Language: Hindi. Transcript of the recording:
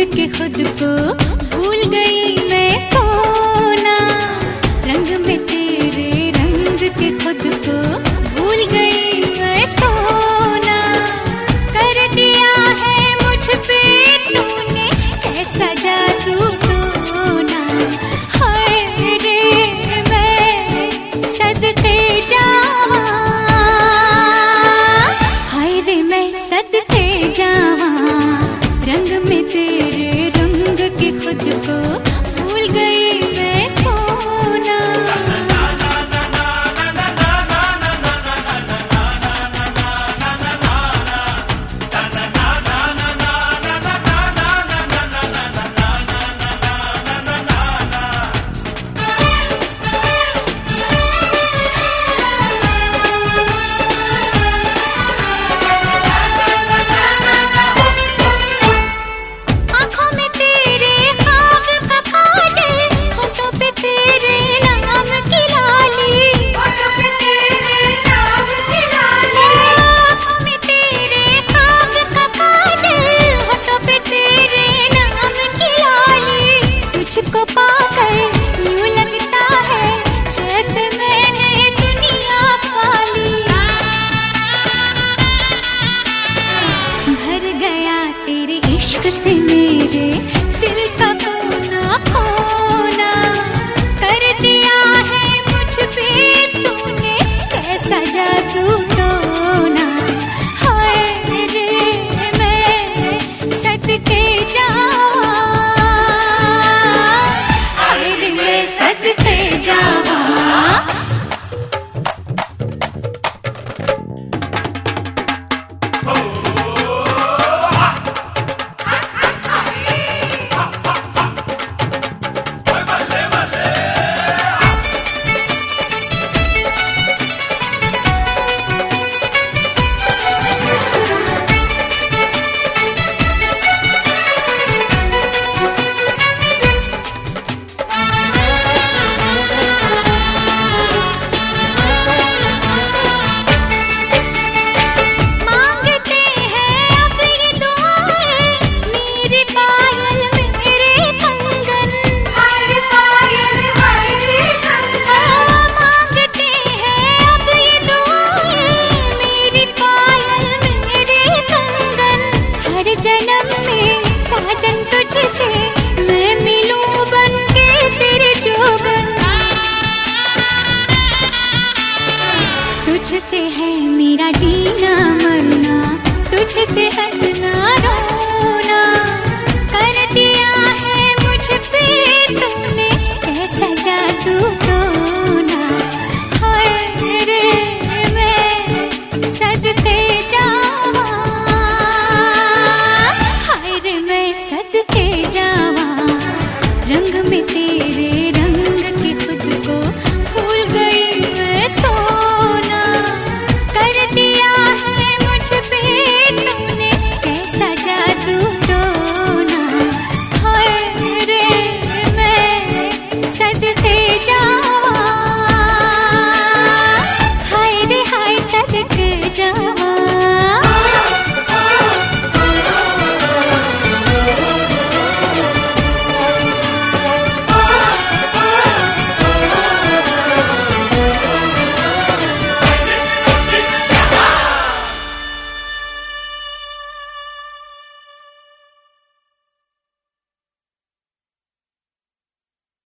के खुद को भूल गई मैं सोना, रंग में तेरे रंग के खुद को भूल गई मैं सोना। कर दिया है मुझ पे तूने ऐसा जादू टोना, हाय रे मैं सदके जावा, हाय रे मैं सदके जावा, रंग में तेरे रंग के खुद को भूल गई मैं सोना। तुझको पाकर यूं लगता है जैसे मैंने दुनिया पाली, भर गया तेरे इश्क से मेरे दिल का कोना कोना। कर दिया है मुझ पे तूने कैसा जादू टोना, हाय रे मैं सदके जावा, सदके जावा। जन्म में साजन तुझसे मैं मिलूं बनके तेरे जोबन, तुझसे है मेरा जीना मरना, तुझसे हंसना रोना। कर दिया है मुझ पे तूने ऐसा जादू टोना, हाय रे मैं सदके जावा, सदके जावा, रंग में